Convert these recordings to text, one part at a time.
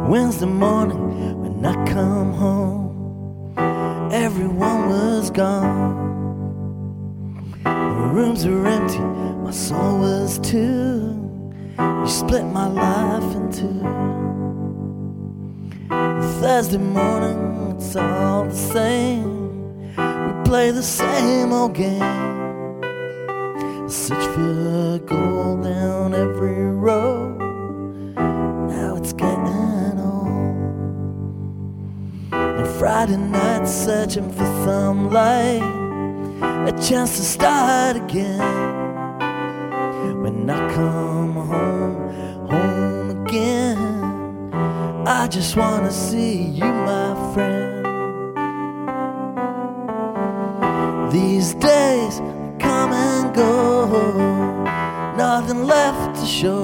Wednesday morning when I come home, everyone was gone. The rooms were empty, my soul was too. You split my life in two. Thursday morning, it's all the same. We play the same old game. Search for gold down every road. Now it's getting old. And Friday night, searching for some light, a chance to start again. When I come home again, I just wanna see you, my friend. These days come and go, nothing left to show.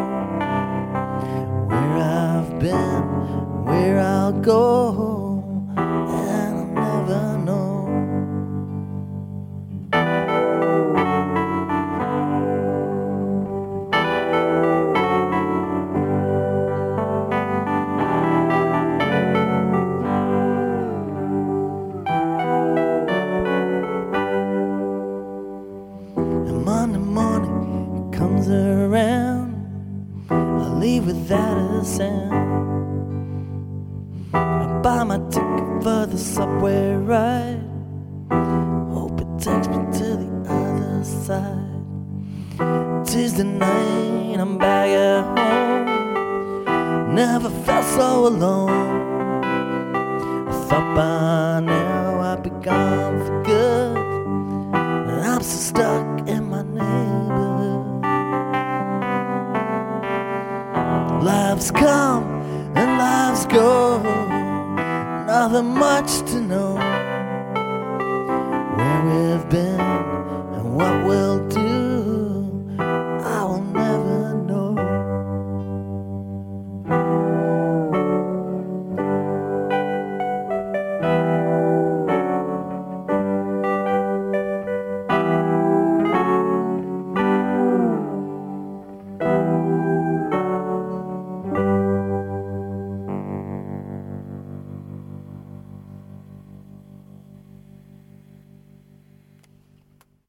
Where I've been, where I'll go, and I'll never know. Monday morning, it comes around, I leave without a sound. I buy my ticket for the subway ride, hope it takes me to the other side. Tuesday night, I'm back at home, never felt so alone. I thought by now I'd be gone for good, and I'm so stuck in my neighborhood. Lives come and lives go, nothing much to know. Where we've been,